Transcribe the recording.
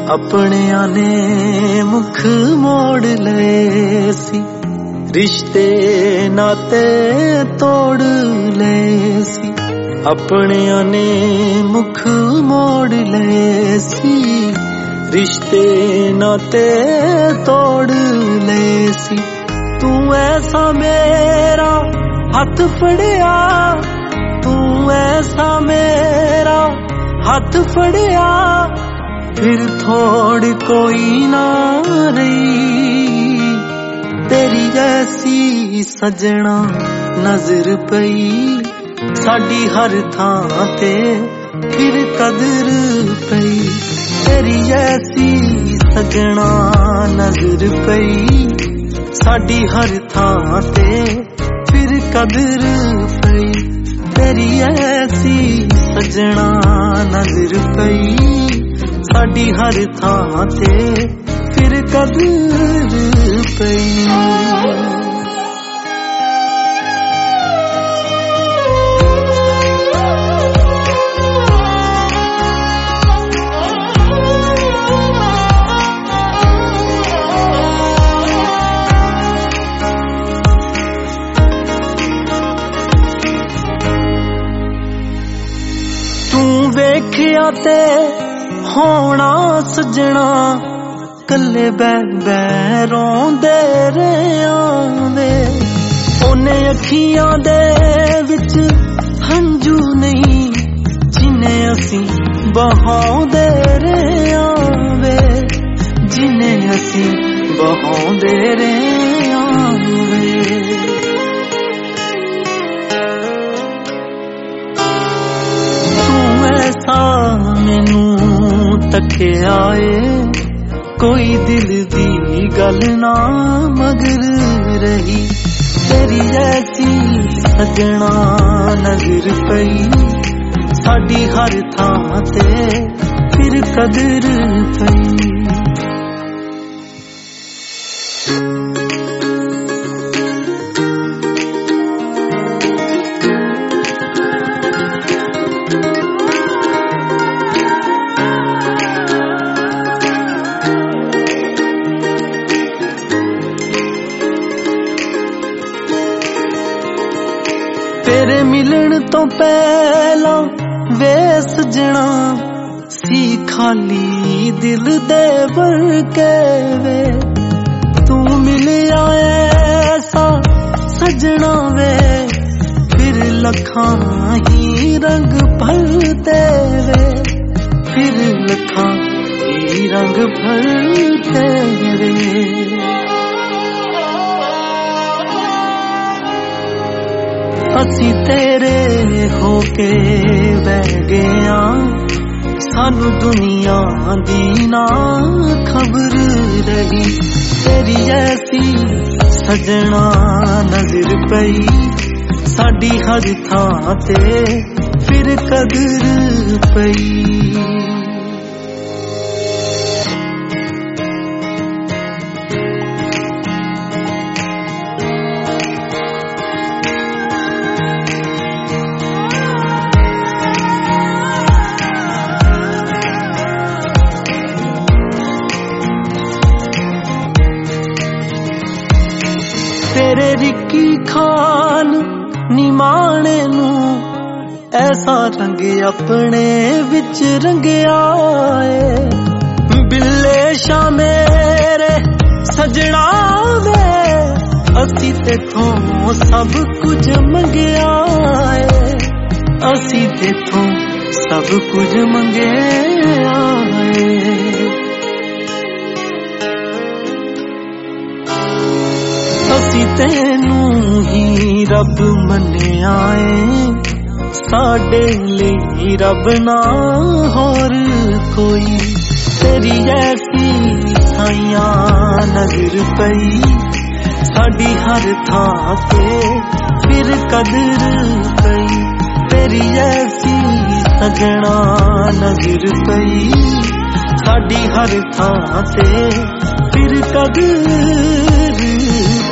अपनियां ने मुख मोड़ लए सी, रिश्ते नाते तोड़ लए सी। अपनियां ने मुख मोड़ लए सी, रिश्ते नाते तोड़ लए सी। तू ऐसा मेरा हाथ फड़िया, तू ऐसा मेरा हाथ फड़िया, फिर थोड़ी कोई ना रही। तेरी जैसी सजना नजर पई साडी हर थां ते, फिर कदर पई। तेरी जैसी सजना नजर पई साडी हर थां ते, फिर कदर पई। तेरी ऐसी सजना नजर पई साडी हर थां ते, फिर कदर पई। तू वेखिया ते होना सजना, कल्ले बै बै रोंदे रहियां वे। ओने अखियां दे विच हंजू नहीं, जिन्ने असी बहाउंदे रहियां वे, जिन्ने असी बहाउंदे रहियां वे। तू ऐसा मैनू तकिया ए, कोई दिल दी गल ना मगर रही। तेरी जैसी सजना नजर पई साडी हर थां ते, फिर कदर पई। तेरे मिलन तो पहला वे सजना सी खाली दिल दे बरके वे। तू मिलिया ऐसा सजना वे, फिर लखां ही रंग भरते वे, फिर लखां ही रंग भरते वे। असी तेरे होके बह गया, सानू दुनिया दी ना खबर रही। तेरी ऐसी सजना नजर पई साडी हर थां ते, फिर कदर पई। तेरे रिक्की खान निमाणे नू ऐसा रंग अपने विच रंगया ए। बिल्ले शा मेरे सजना वे, असी तेथों सब कुछ मंगया ए, असी तेथों सब कुछ मंगया ए। असी तेनू ही रब मन्निया ए, साडे लई रब ना होर कोई। तेरी ऐसी साइयां नजर पई साडी हर थां ते, फिर कदर पई। तेरी ऐसी सजना नजर पई साडी हर थां ते, फिर कदर